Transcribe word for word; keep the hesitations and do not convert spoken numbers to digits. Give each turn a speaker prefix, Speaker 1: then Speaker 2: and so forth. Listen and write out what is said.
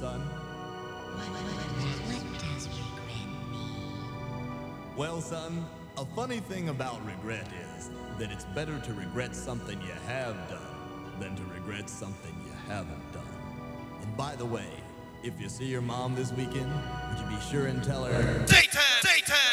Speaker 1: son?
Speaker 2: What, what, what does regret mean?
Speaker 1: Well, son, a funny thing about regret is that it's better to regret something you have done than to regret something you haven't done. And by the way, if you see your mom this weekend, would you be sure and tell her...
Speaker 3: Daytime! Daytime!